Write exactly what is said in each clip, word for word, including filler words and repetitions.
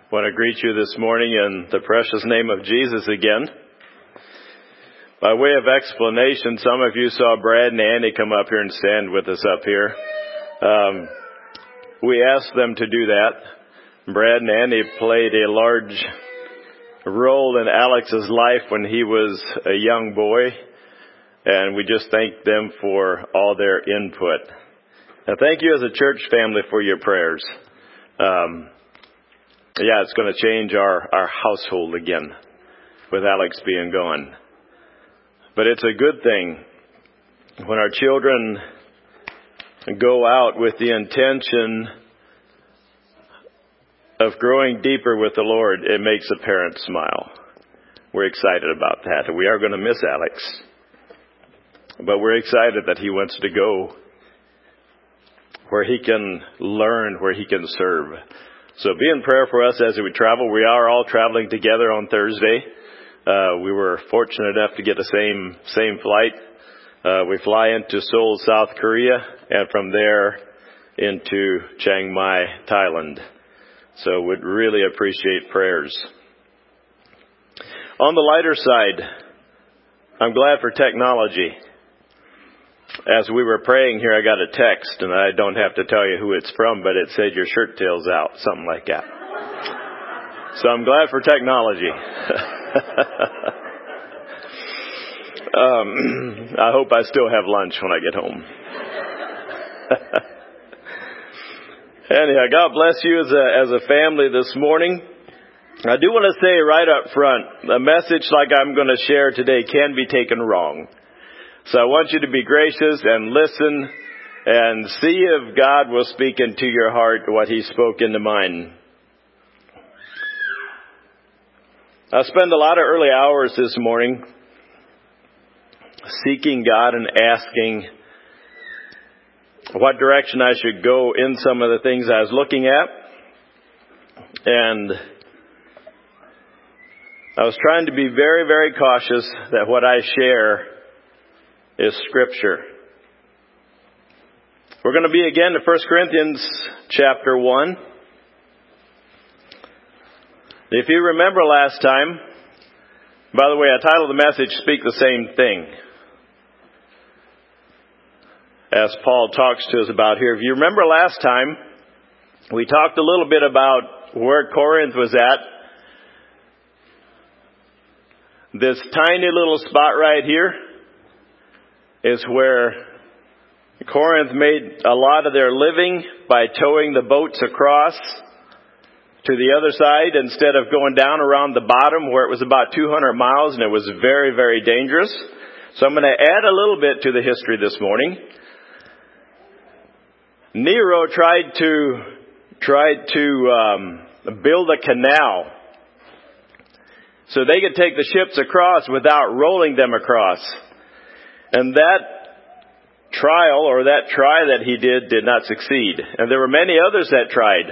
I want to greet you this morning in the precious name of Jesus again. By way of explanation, some of you saw Brad and Andy come up here and stand with us up here. Um, we asked them to do that. Brad and Andy played a large role in Alex's life when he was a young boy, and we just thank them for all their input. And thank you as a church family for your prayers. Um, yeah, it's going to change our, our household again with Alex being gone. But it's a good thing when our children go out with the intention of growing deeper with the Lord. It makes a parent smile. We're excited about that. We are going to miss Alex, but we're excited that he wants to go where he can learn, where he can serve. So be in prayer for us as we travel. We are all traveling together on Thursday. Uh, we were fortunate enough to get the same same flight. Uh, we fly into Seoul, South Korea, and from there into Chiang Mai, Thailand. So would really appreciate prayers. On the lighter side, I'm glad for technology. As we were praying here, I got a text, and I don't have to tell you who it's from, but it said your shirt tail's out, something like that. So I'm glad for technology. um, I hope I still have lunch when I get home. Anyhow, God bless you as a, as a family this morning. I do want to say right up front, a message like I'm going to share today can be taken wrong. So I want you to be gracious and listen and see if God will speak into your heart what He spoke into mine. I spent a lot of early hours this morning seeking God and asking what direction I should go in some of the things I was looking at. And I was trying to be very, very cautious that what I share is Scripture. We're going to be again in First Corinthians chapter one. If you remember last time, by the way, I titled the message, Speak the Same Thing, as Paul talks to us about here. If you remember last time, we talked a little bit about where Corinth was at. This tiny little spot right here is where Corinth made a lot of their living by towing the boats across to the other side instead of going down around the bottom where it was about two hundred miles and it was very, very dangerous. So I'm going to add a little bit to the history this morning. Nero tried to tried to um, build a canal so they could take the ships across without rolling them across. And that trial or that try that he did did not succeed. And there were many others that tried.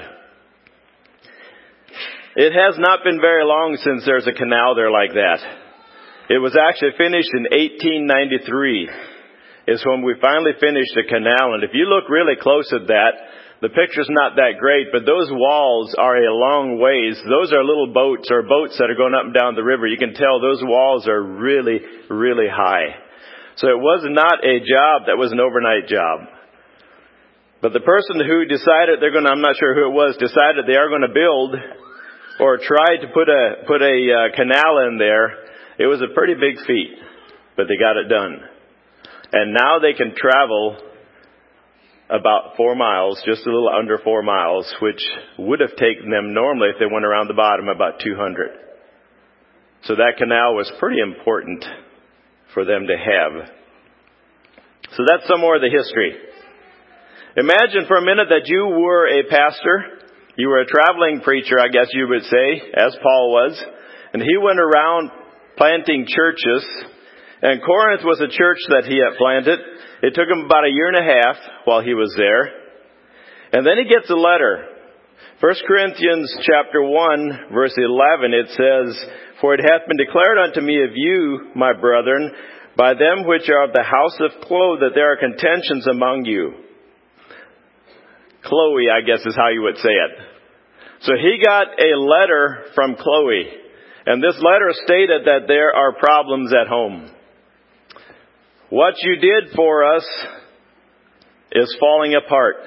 It has not been very long since there's a canal there like that. It was actually finished in eighteen ninety-three is when we finally finished the canal. And if you look really close at that, the picture's not that great, but those walls are a long ways. Those are little boats or boats that are going up and down the river. You can tell those walls are really, really high. So it was not a job that was an overnight job. But the person who decided they're going to, I'm not sure who it was, decided they are going to build or tried to put a, put a uh, canal in there. It was a pretty big feat, but they got it done. And now they can travel about four miles, just a little under four miles, which would have taken them normally if they went around the bottom about two hundred. So that canal was pretty important for them to have. So that's some more of the history. Imagine for a minute that you were a pastor. You were a traveling preacher, I guess you would say, as Paul was. And he went around planting churches. And Corinth was a church that he had planted. It took him about a year and a half while he was there. And then he gets a letter. First Corinthians chapter one, verse eleven, it says, For it hath been declared unto me of you, my brethren, by them which are of the house of Chloe, that there are contentions among you. Chloe, I guess, is how you would say it. So he got a letter from Chloe. And this letter stated that there are problems at home. What you did for us is falling apart.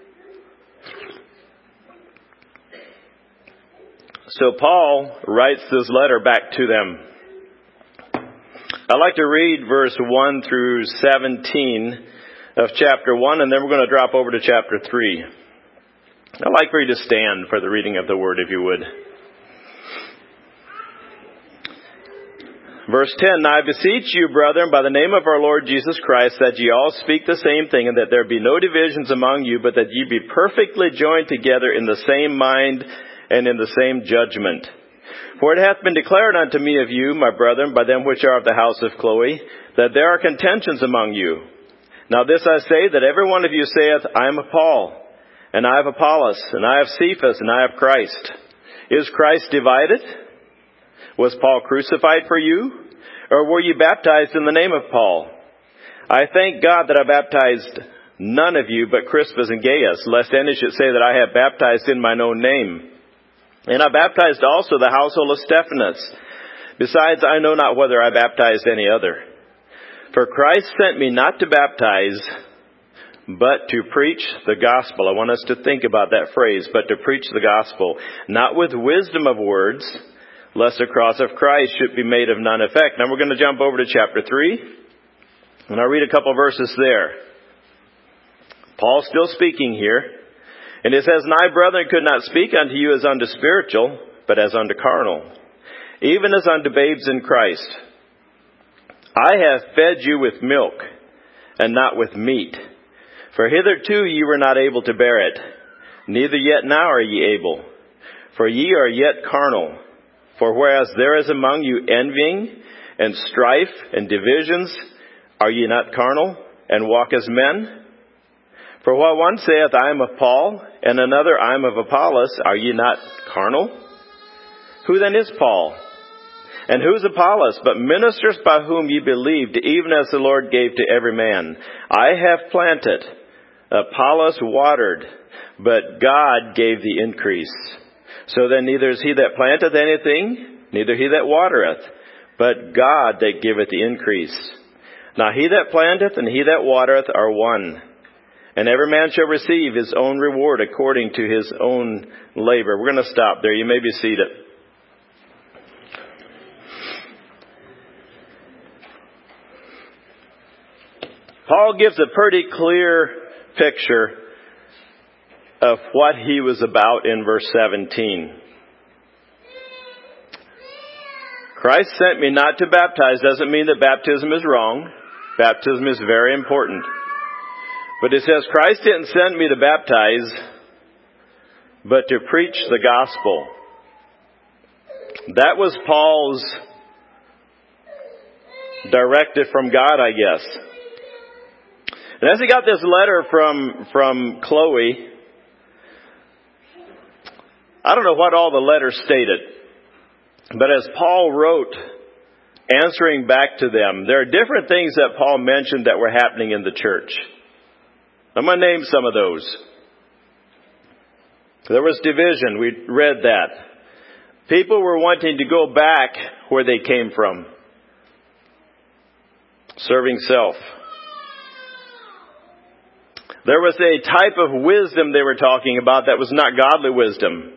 So Paul writes this letter back to them. I'd like to read verse one through seventeen of chapter one, and then we're going to drop over to chapter three. I'd like for you to stand for the reading of the word, if you would. Verse ten, Now I beseech you, brethren, by the name of our Lord Jesus Christ, that ye all speak the same thing, and that there be no divisions among you, but that ye be perfectly joined together in the same mind and in the same judgment. For it hath been declared unto me of you, my brethren, by them which are of the house of Chloe, that there are contentions among you. Now this I say, that every one of you saith, I am of Paul, and I have Apollos, and I have Cephas, and I have Christ. Is Christ divided? Was Paul crucified for you? Or were you baptized in the name of Paul? I thank God that I baptized none of you but Crispus and Gaius, lest any should say that I have baptized in mine own name. And I baptized also the household of Stephanas. Besides, I know not whether I baptized any other. For Christ sent me not to baptize, but to preach the gospel. I want us to think about that phrase, but to preach the gospel, not with wisdom of words, lest the cross of Christ should be made of none effect. Now we're going to jump over to chapter three, and I'll read a couple verses there. Paul's still speaking here. And it says, And I, brethren, could not speak unto you as unto spiritual, but as unto carnal, even as unto babes in Christ. I have fed you with milk, and not with meat. For hitherto ye were not able to bear it, neither yet now are ye able. For ye are yet carnal. For whereas there is among you envying, and strife, and divisions, are ye not carnal, and walk as men? For while one saith, I am of Paul, and another, I am of Apollos, are ye not carnal? Who then is Paul? And who is Apollos, but ministers by whom ye believed, even as the Lord gave to every man? I have planted, Apollos watered, but God gave the increase. So then neither is he that planteth anything, neither he that watereth, but God that giveth the increase. Now he that planteth and he that watereth are one. And every man shall receive his own reward according to his own labor. We're going to stop there. You may be seated. Paul gives a pretty clear picture of what he was about in verse seventeen. Christ sent me not to baptize doesn't mean that baptism is wrong. Baptism is very important. But it says Christ didn't send me to baptize, but to preach the gospel. That was Paul's directive from God, I guess. And as he got this letter from, from Chloe, I don't know what all the letter stated, but as Paul wrote, answering back to them, there are different things that Paul mentioned that were happening in the church. I'm going to name some of those. There was division. We read that. People were wanting to go back where they came from. Serving self. There was a type of wisdom they were talking about that was not godly wisdom.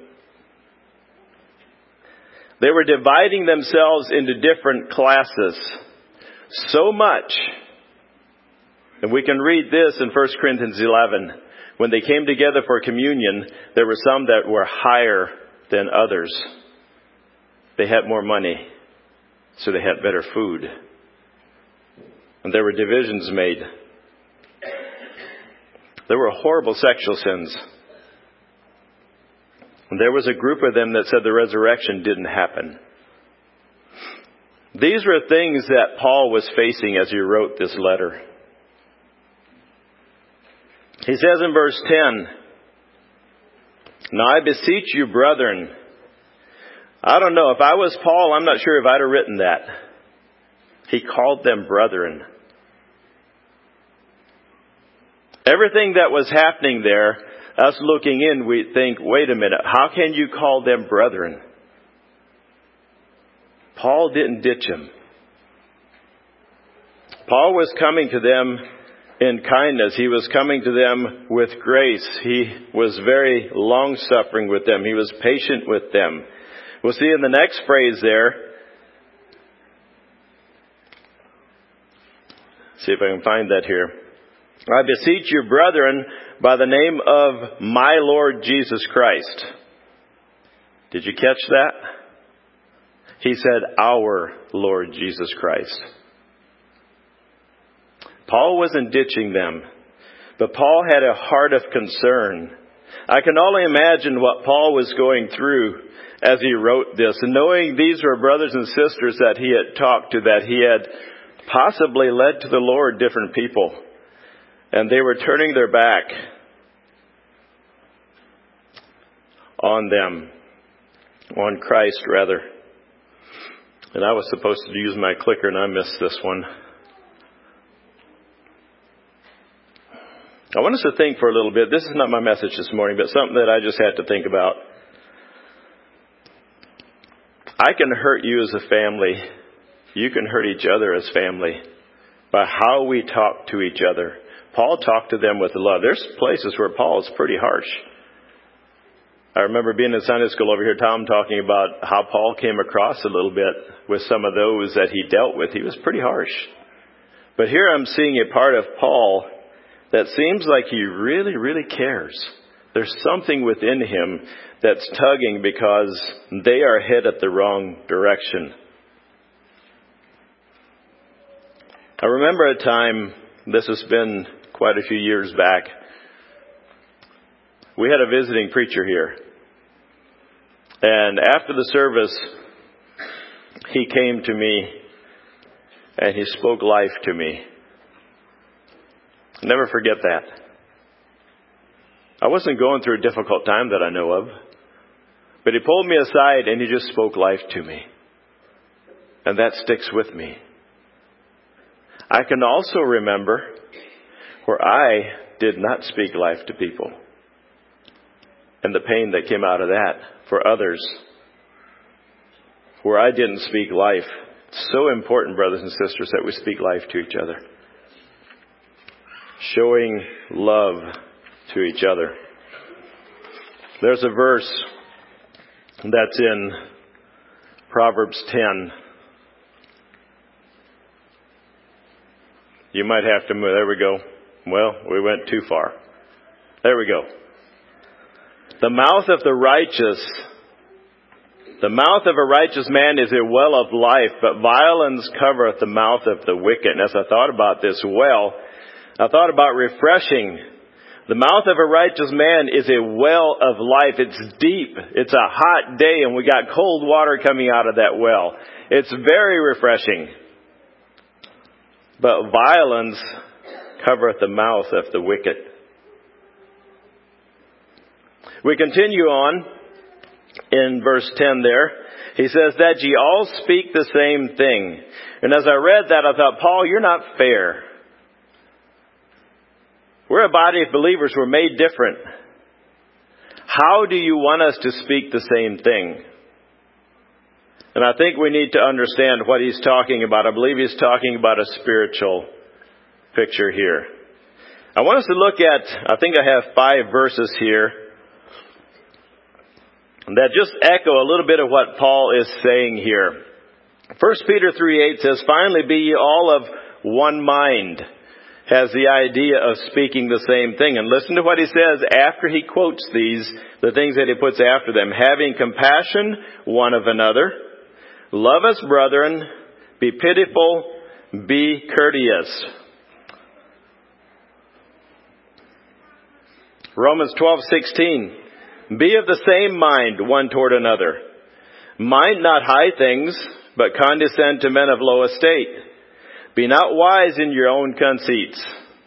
They were dividing themselves into different classes. So much. And we can read this in First Corinthians eleven. When they came together for communion, there were some that were higher than others. They had more money, so they had better food. And there were divisions made. There were horrible sexual sins. And there was a group of them that said the resurrection didn't happen. These were things that Paul was facing as he wrote this letter. He says in verse ten, Now I beseech you, brethren. I don't know. If I was Paul, I'm not sure if I'd have written that. He called them brethren. Everything that was happening there, us looking in, we think, wait a minute, how can you call them brethren? Paul didn't ditch them. Paul was coming to them in kindness. He was coming to them with grace. He was very long-suffering with them. He was patient with them. We'll see in the next phrase there. See if I can find that here. I beseech you, brethren, by the name of my Lord Jesus Christ. Did you catch that? He said, our Lord Jesus Christ. Paul wasn't ditching them, but Paul had a heart of concern. I can only imagine what Paul was going through as he wrote this, and knowing these were brothers and sisters that he had talked to, that he had possibly led to the Lord, different people, and they were turning their back on them, on Christ rather. And I was supposed to use my clicker and I missed this one. I want us to think for a little bit. This is not my message this morning, but something that I just had to think about. I can hurt you as a family. You can hurt each other as family by how we talk to each other. Paul talked to them with love. There's places where Paul is pretty harsh. I remember being in Sunday school over here, Tom talking about how Paul came across a little bit with some of those that he dealt with. He was pretty harsh. But here I'm seeing a part of Paul that seems like he really, really cares. There's something within him that's tugging because they are headed the wrong direction. I remember a time, this has been quite a few years back, we had a visiting preacher here. And after the service, he came to me and he spoke life to me. Never forget that. I wasn't going through a difficult time that I know of. But he pulled me aside and he just spoke life to me. And that sticks with me. I can also remember where I did not speak life to people. And the pain that came out of that for others. Where I didn't speak life. It's so important, brothers and sisters, that we speak life to each other. Showing love to each other. There's a verse that's in Proverbs ten. You might have to move. There we go. Well, we went too far. There we go. The mouth of the righteous, the mouth of a righteous man is a well of life, but violence covereth the mouth of the wicked. And as I thought about this well, I thought about refreshing. The mouth of a righteous man is a well of life. It's deep. It's a hot day and we got cold water coming out of that well. It's very refreshing. But violence covereth the mouth of the wicked. We continue on in verse ten there. He says that ye all speak the same thing. And as I read that, I thought, Paul, you're not fair. We're a body of believers. We're made different. How do you want us to speak the same thing? And I think we need to understand what he's talking about. I believe he's talking about a spiritual picture here. I want us to look at, I think I have five verses here that just echo a little bit of what Paul is saying here. First Peter three eight says, finally be ye all of one mind. Has the idea of speaking the same thing. And listen to what he says after he quotes these, the things that he puts after them. Having compassion one of another. Love as brethren. Be pitiful. Be courteous. Romans twelve sixteen. Be of the same mind one toward another. Mind not high things, but condescend to men of low estate. Be not wise in your own conceits.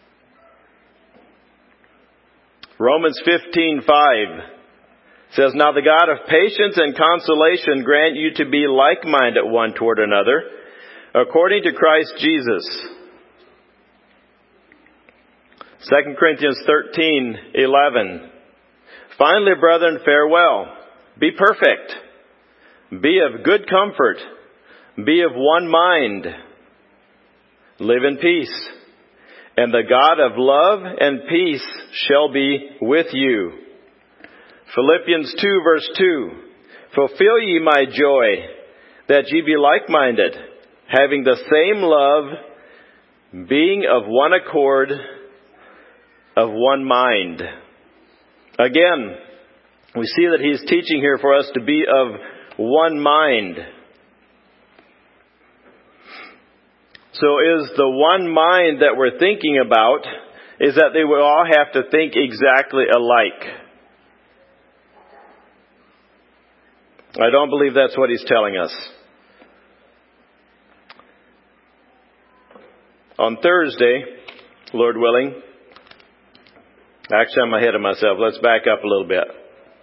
Romans fifteen five says, now the God of patience and consolation grant you to be like-minded one toward another, according to Christ Jesus. Second Corinthians thirteen eleven Finally, brethren, farewell. Be perfect. Be of good comfort. Be of one mind. Live in peace. And the God of love and peace shall be with you. Philippians two verse two. Fulfill ye my joy, that ye be like-minded, having the same love, being of one accord, of one mind. Again, we see that he's teaching here for us to be of one mind. So is the one mind that we're thinking about, is that they will all have to think exactly alike. I don't believe that's what he's telling us. On Thursday, Lord willing, actually I'm ahead of myself. Let's back up a little bit.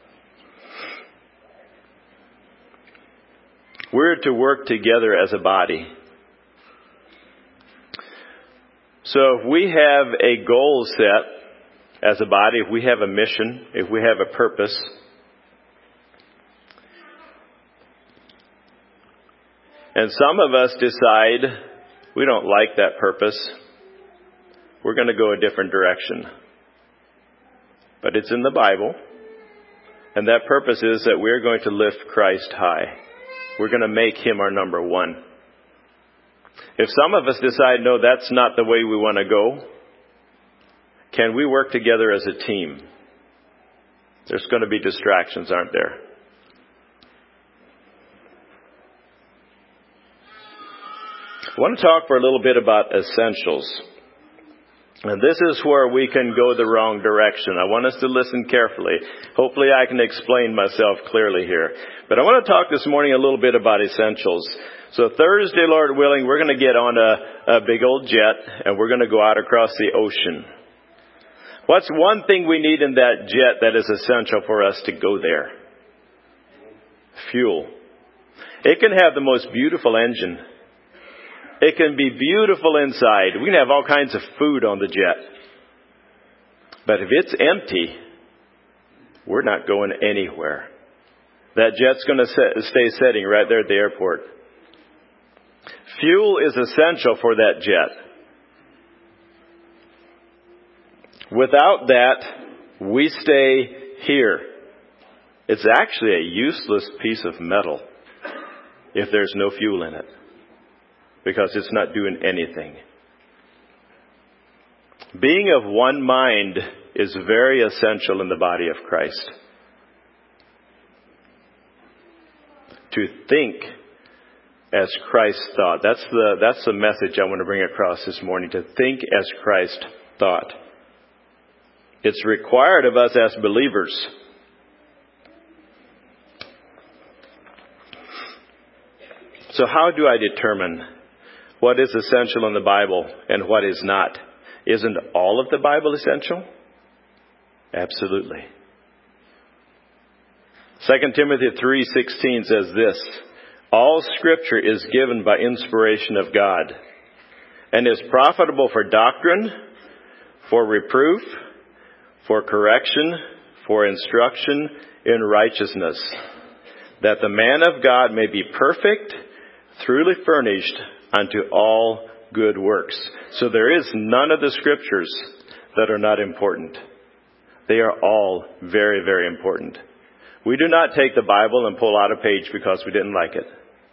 We're to work together as a body. So if we have a goal set as a body, if we have a mission, if we have a purpose, and some of us decide we don't like that purpose, we're going to go a different direction. But it's in the Bible, and that purpose is that we're going to lift Christ high. We're going to make Him our number one. If some of us decide, no, that's not the way we want to go, can we work together as a team? There's going to be distractions, aren't there? I want to talk for a little bit about essentials. And this is where we can go the wrong direction. I want us to listen carefully. Hopefully I can explain myself clearly here. But I want to talk this morning a little bit about essentials. So Thursday, Lord willing, we're going to get on a, a big old jet and we're going to go out across the ocean. What's one thing we need in that jet that is essential for us to go there? Fuel. It can have the most beautiful engine. It can be beautiful inside. We can have all kinds of food on the jet. But if it's empty, we're not going anywhere. That jet's going to stay sitting right there at the airport. Fuel is essential for that jet. Without that, we stay here. It's actually a useless piece of metal if there's no fuel in it, because it's not doing anything. Being of one mind is very essential in the body of Christ. To think as Christ thought. That's the, that's the message I want to bring across this morning. To think as Christ thought. It's required of us as believers. So how do I determine what is essential in the Bible and what is not? Isn't all of the Bible essential? Absolutely. Second Timothy three sixteen says this: all Scripture is given by inspiration of God and is profitable for doctrine, for reproof, for correction, for instruction in righteousness, that the man of God may be perfect, truly furnished unto all good works. So there is none of the Scriptures that are not important. They are all very, very important. We do not take the Bible and pull out a page because we didn't like it.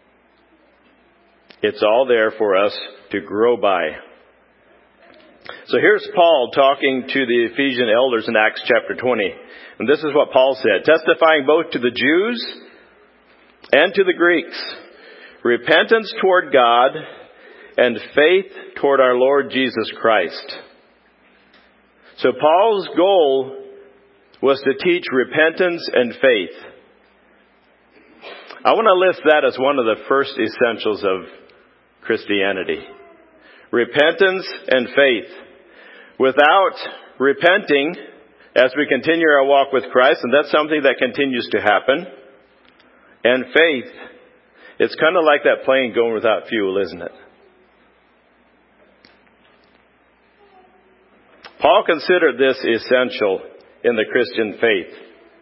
It's all there for us to grow by. So here's Paul talking to the Ephesian elders in Acts chapter twenty. And this is what Paul said: testifying both to the Jews and to the Greeks, repentance toward God and faith toward our Lord Jesus Christ. So Paul's goal was to teach repentance and faith. I want to list that as one of the first essentials of Christianity. Repentance and faith. Without repenting, as we continue our walk with Christ, and that's something that continues to happen, and faith, it's kind of like that plane going without fuel, isn't it? Paul considered this essential in the Christian faith.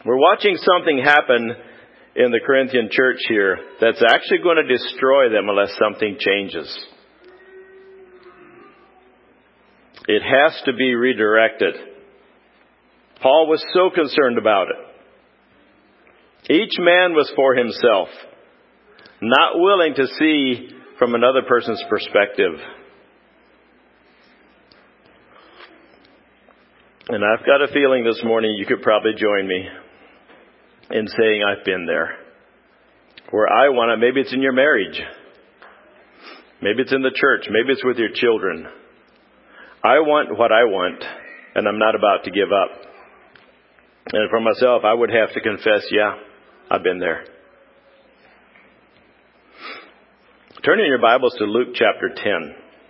We're watching something happen in the Corinthian church here that's actually going to destroy them unless something changes. It has to be redirected. Paul was so concerned about it. Each man was for himself, not willing to see from another person's perspective. And I've got a feeling this morning you could probably join me in saying, I've been there. Where I want it, maybe it's in your marriage. Maybe it's in the church. Maybe it's with your children. I want what I want, and I'm not about to give up. And for myself, I would have to confess, yeah, I've been there. Turn in your Bibles to Luke chapter ten.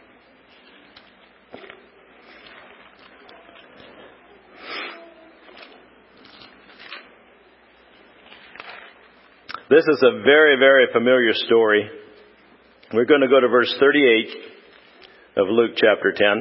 This is a very, very familiar story. We're going to go to verse thirty-eight of Luke chapter ten.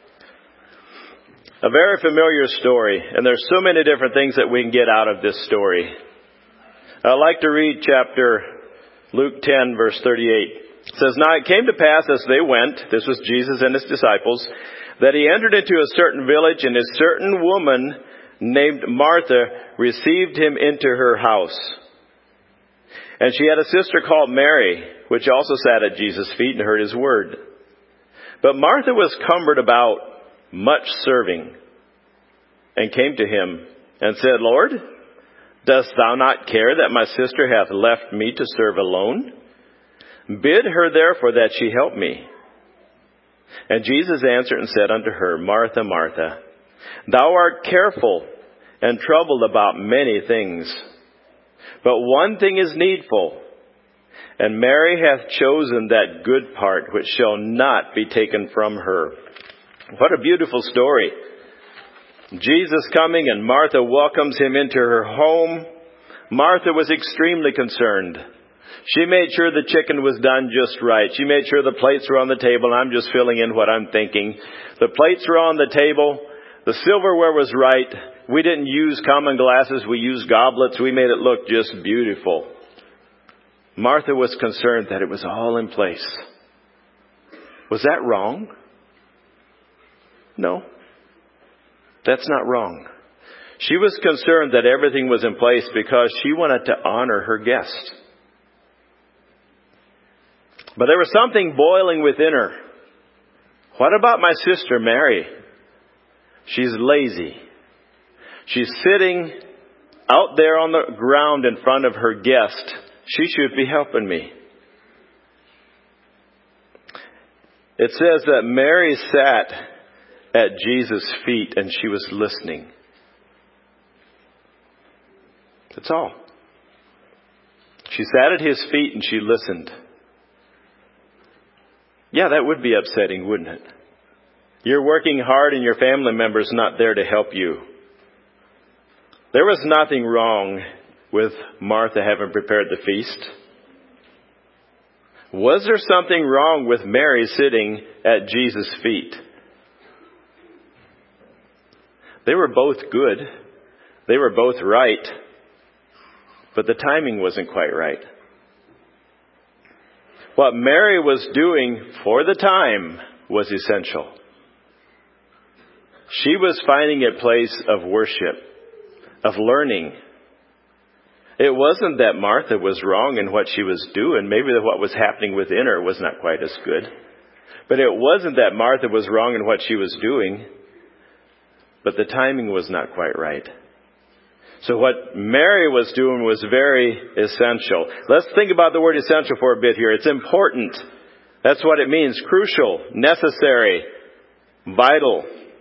A very familiar story, and there's so many different things that we can get out of this story. I'd like to read chapter Luke ten, verse thirty-eight. It says, "Now it came to pass as they went," this was Jesus and his disciples, "that he entered into a certain village, and a certain woman named Martha received him into her house. And she had a sister called Mary, which also sat at Jesus' feet and heard his word. But Martha was cumbered about much serving, and came to him and said, Lord, dost thou not care that my sister hath left me to serve alone? Bid her therefore that she help me. And Jesus answered and said unto her, Martha, Martha, thou art careful and troubled about many things. But one thing is needful, and Mary hath chosen that good part which shall not be taken from her." What a beautiful story. Jesus coming and Martha welcomes him into her home. Martha was extremely concerned. She made sure the chicken was done just right. She made sure the plates were on the table. I'm just filling in what I'm thinking. The plates were on the table. The silverware was right. We didn't use common glasses. We used goblets. We made it look just beautiful. Martha was concerned that it was all in place. Was that wrong? No. That's not wrong. She was concerned that everything was in place because she wanted to honor her guest. But there was something boiling within her. What about my sister Mary? She's lazy. She's sitting out there on the ground in front of her guest. She should be helping me. It says that Mary sat at Jesus' feet and she was listening. That's all. She sat at his feet and she listened. Yeah, that would be upsetting, wouldn't it? You're working hard and your family member's not there to help you. There was nothing wrong with Martha having prepared the feast. Was there something wrong with Mary sitting at Jesus' feet? They were both good. They were both right. But the timing wasn't quite right. What Mary was doing for the time was essential. She was finding a place of worship, of learning. It wasn't that Martha was wrong in what she was doing. Maybe that what was happening within her was not quite as good. But it wasn't that Martha was wrong in what she was doing. But the timing was not quite right. So what Mary was doing was very essential. Let's think about the word essential for a bit here. It's important. That's what it means. Crucial, necessary, vital.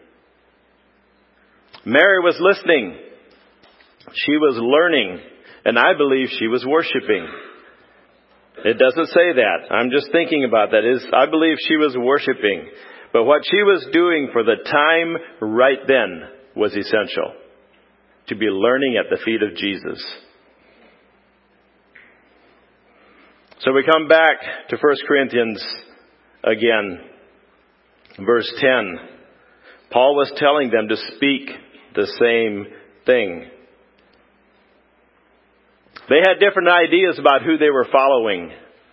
Mary was listening. She was learning. And I believe she was worshiping. It doesn't say that. I'm just thinking about that. Is I believe she was worshiping. But what she was doing for the time right then was essential. To be learning at the feet of Jesus. So we come back to First Corinthians again. Verse ten. Paul was telling them to speak the same thing. They had different ideas about who they were following.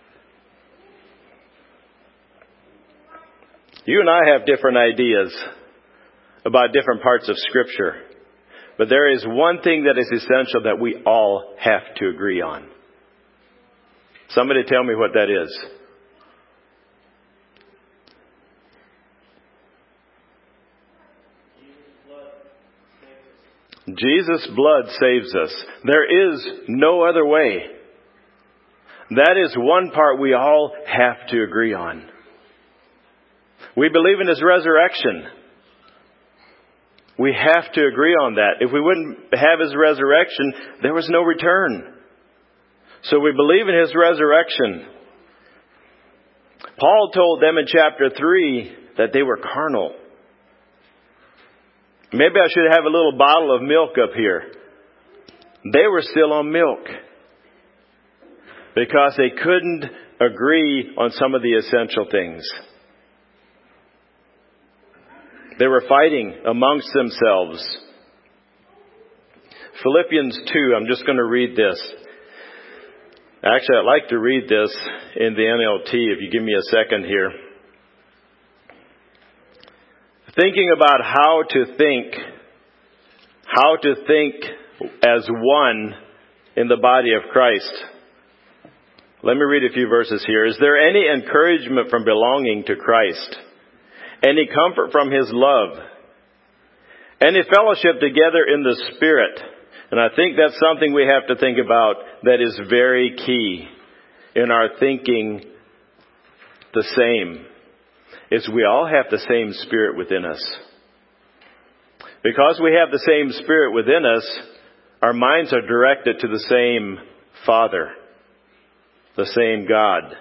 You and I have different ideas about different parts of Scripture. But there is one thing that is essential that we all have to agree on. Somebody tell me what that is. Jesus' blood saves us. There is no other way. That is one part we all have to agree on. We believe in His resurrection. We have to agree on that. If we wouldn't have His resurrection, there was no return. So we believe in His resurrection. Paul told them in chapter three that they were carnal. Maybe I should have a little bottle of milk up here. They were still on milk because they couldn't agree on some of the essential things. They were fighting amongst themselves. Philippians two, I'm just going to read this. Actually, I'd like to read this in the N L T if you give me a second here. Thinking about how to think, how to think as one in the body of Christ. Let me read a few verses here. Is there any encouragement from belonging to Christ? Any comfort from His love? Any fellowship together in the Spirit? And I think that's something we have to think about that is very key in our thinking the same. Is we all have the same Spirit within us. Because we have the same Spirit within us, our minds are directed to the same Father, the same God.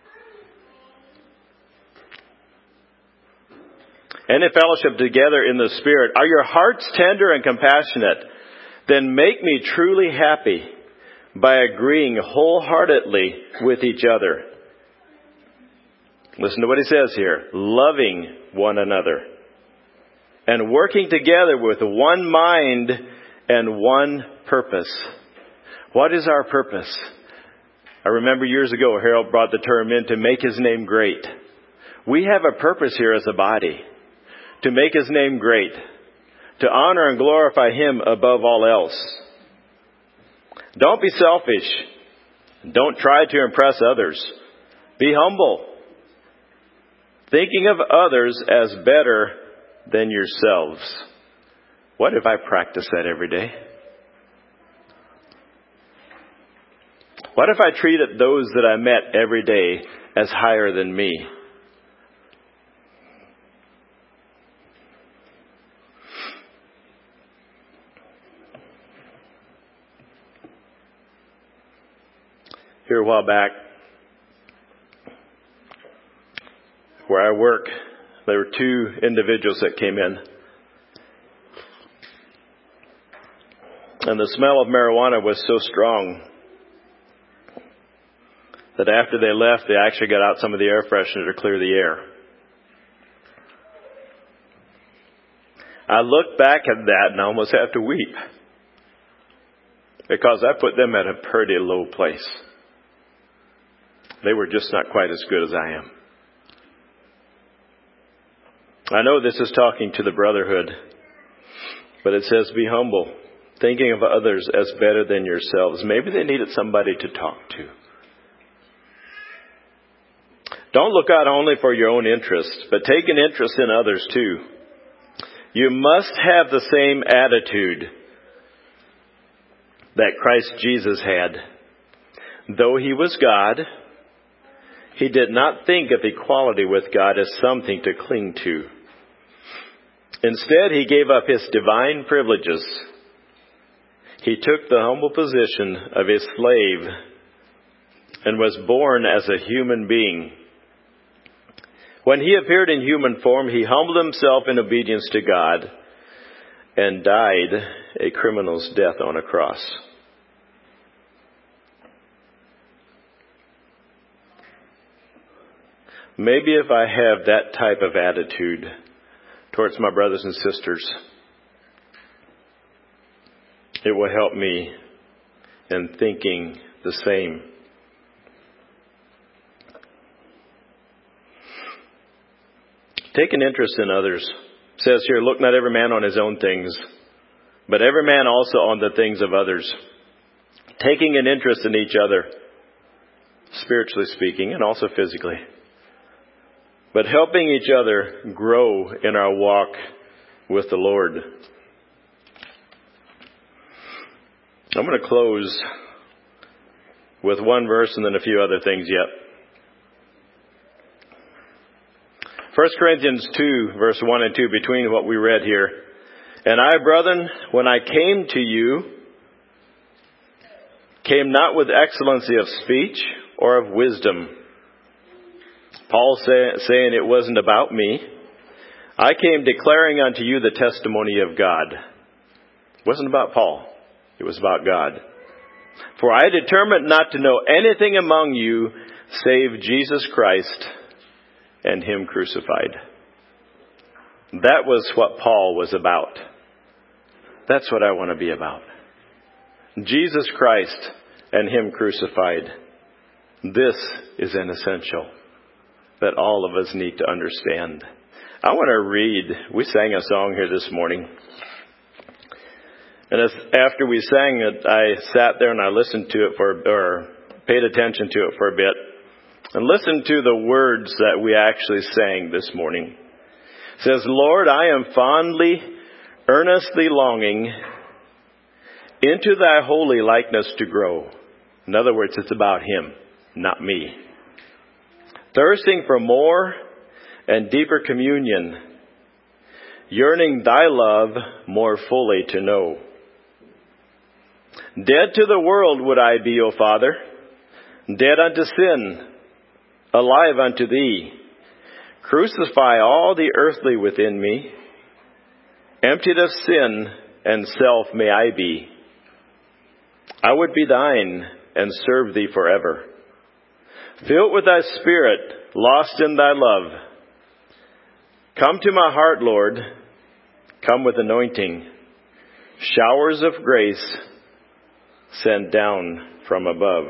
Any fellowship together in the Spirit. Are your hearts tender and compassionate? Then make me truly happy by agreeing wholeheartedly with each other. Listen to what he says here. Loving one another. And working together with one mind and one purpose. What is our purpose? I remember years ago Harold brought the term in to make His name great. We have a purpose here as a body. To make His name great. To honor and glorify Him above all else. Don't be selfish. Don't try to impress others. Be humble. Thinking of others as better than yourselves. What if I practice that every day? What if I treated those that I met every day as higher than me? Here a while back, where I work, there were two individuals that came in. And the smell of marijuana was so strong that after they left, they actually got out some of the air freshener to clear the air. I look back at that and I almost have to weep. Because I put them at a pretty low place. They were just not quite as good as I am. I know this is talking to the brotherhood, but it says be humble, thinking of others as better than yourselves. Maybe they needed somebody to talk to. Don't look out only for your own interests, but take an interest in others too. You must have the same attitude that Christ Jesus had. Though He was God, He did not think of equality with God as something to cling to. Instead, He gave up His divine privileges. He took the humble position of a slave and was born as a human being. When He appeared in human form, He humbled Himself in obedience to God and died a criminal's death on a cross. Maybe if I have that type of attitude towards my brothers and sisters, it will help me and thinking the same. Take an interest in others. It says here, look not every man on his own things, but every man also on the things of others. Taking an interest in each other, spiritually speaking, and also physically. But helping each other grow in our walk with the Lord. I'm going to close with one verse and then a few other things yet. First Corinthians two, verse one and two, between what we read here. And I, brethren, when I came to you, came not with excellency of speech or of wisdom. Paul say, saying it wasn't about me. I came declaring unto you the testimony of God. It wasn't about Paul. It was about God. For I determined not to know anything among you save Jesus Christ and Him crucified. That was what Paul was about. That's what I want to be about. Jesus Christ and Him crucified. This is an essential that all of us need to understand. I want to read, we sang a song here this morning. And as, after we sang it, I sat there and I listened to it for, or paid attention to it for a bit. And listen to the words that we actually sang this morning. It says, Lord, I am fondly, earnestly longing into thy holy likeness to grow. In other words, it's about Him, not me. Thirsting for more and deeper communion, yearning thy love more fully to know. Dead to the world would I be, O Father, dead unto sin, alive unto thee. Crucify all the earthly within me. Emptied of sin and self may I be. I would be thine and serve thee forever. Filled with thy spirit, lost in thy love. Come to my heart, Lord. Come with anointing. Showers of grace sent down from above.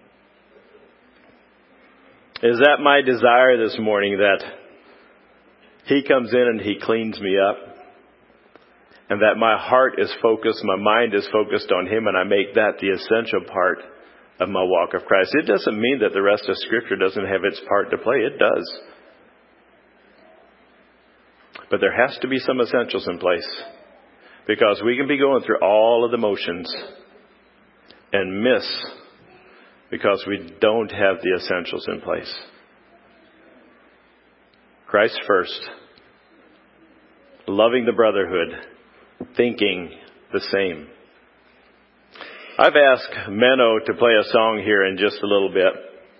Is that my desire this morning, that He comes in and He cleans me up, and that my heart is focused, my mind is focused on Him, and I make that the essential part of my walk of Christ? It doesn't mean that the rest of Scripture doesn't have its part to play. It does. But there has to be some essentials in place, because we can be going through all of the motions and miss because we don't have the essentials in place. Christ first. Loving the brotherhood. Thinking the same. I've asked Menno to play a song here in just a little bit.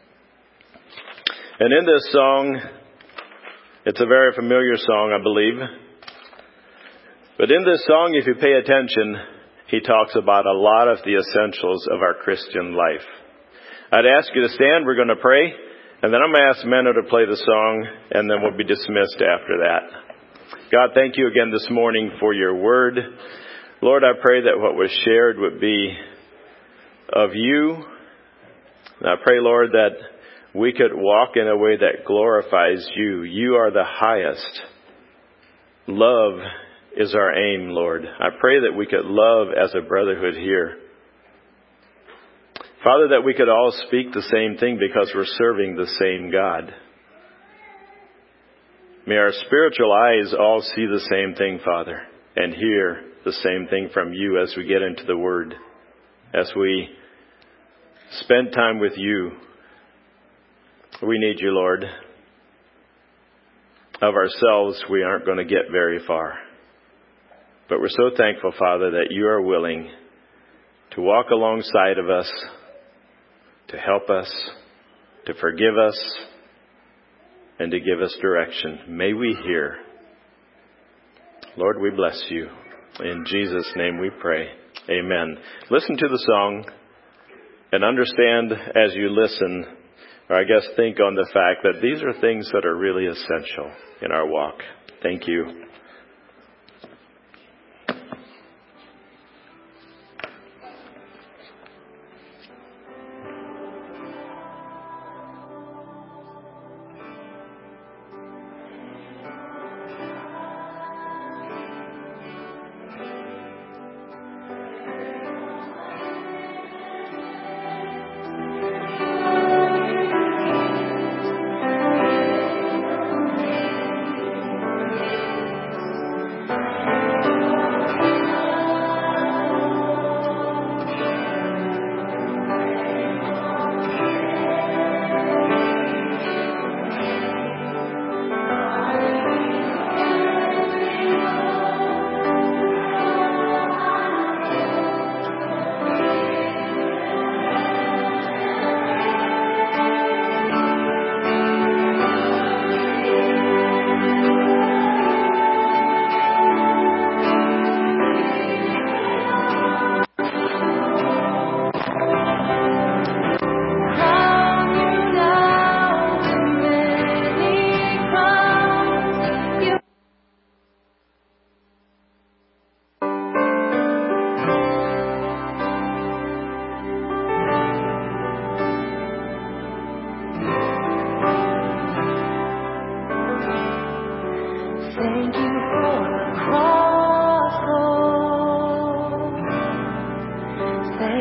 And in this song, it's a very familiar song, I believe. But in this song, if you pay attention, he talks about a lot of the essentials of our Christian life. I'd ask you to stand. We're going to pray. And then I'm going to ask Menno to play the song, and then we'll be dismissed after that. God, thank you again this morning for your word. Lord, I pray that what was shared would be of you. And I pray, Lord, that we could walk in a way that glorifies you. You are the highest. Love is our aim, Lord. I pray that we could love as a brotherhood here. Father, that we could all speak the same thing because we're serving the same God. May our spiritual eyes all see the same thing, Father, and hear the same thing from you as we get into the Word, as we spend time with you. We need you, Lord. Of ourselves, we aren't going to get very far. But we're so thankful, Father, that you are willing to walk alongside of us, to help us, to forgive us, and to give us direction. May we hear. Lord, we bless you. In Jesus' name we pray. Amen. Listen to the song and understand as you listen, or I guess think on the fact that these are things that are really essential in our walk. Thank you.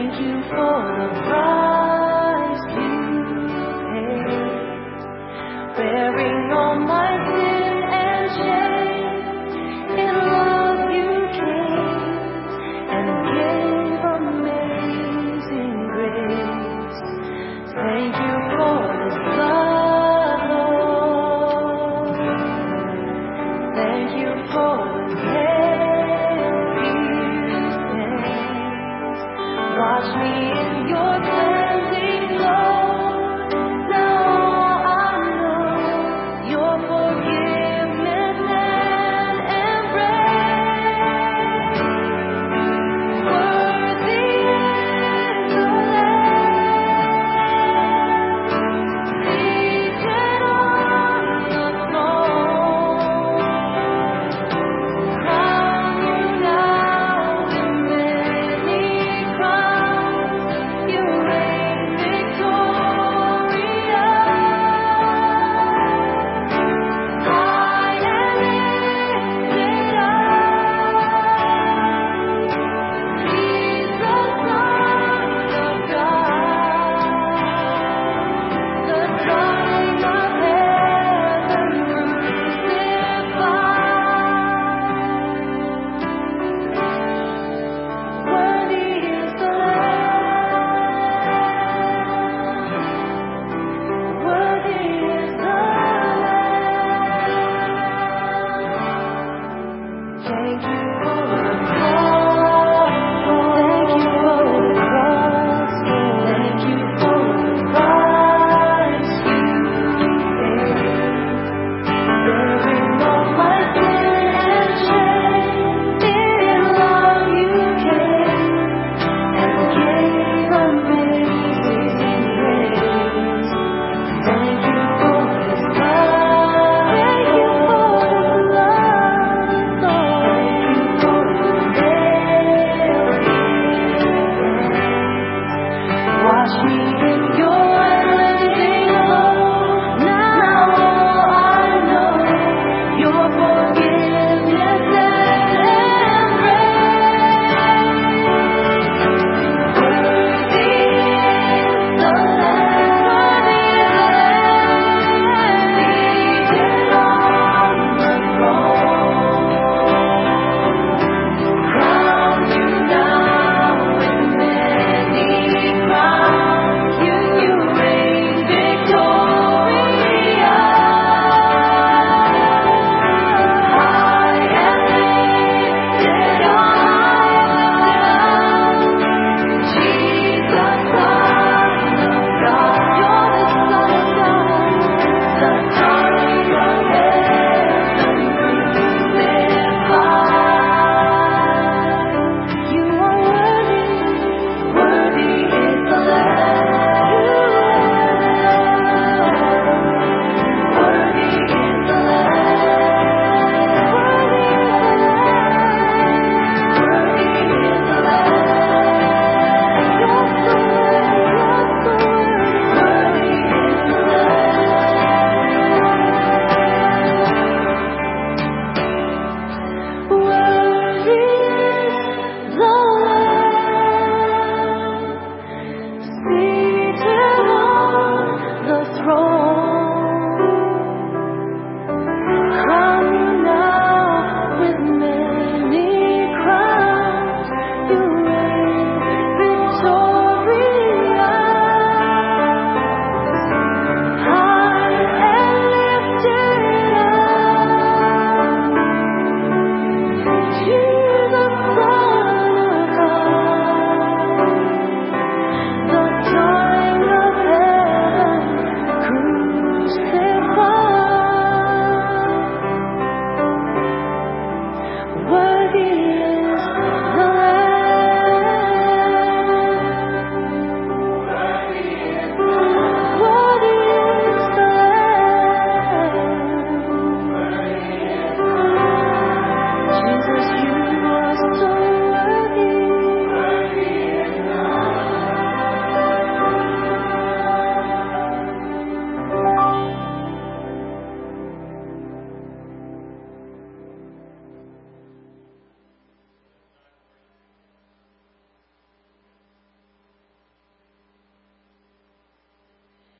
thank you for the bright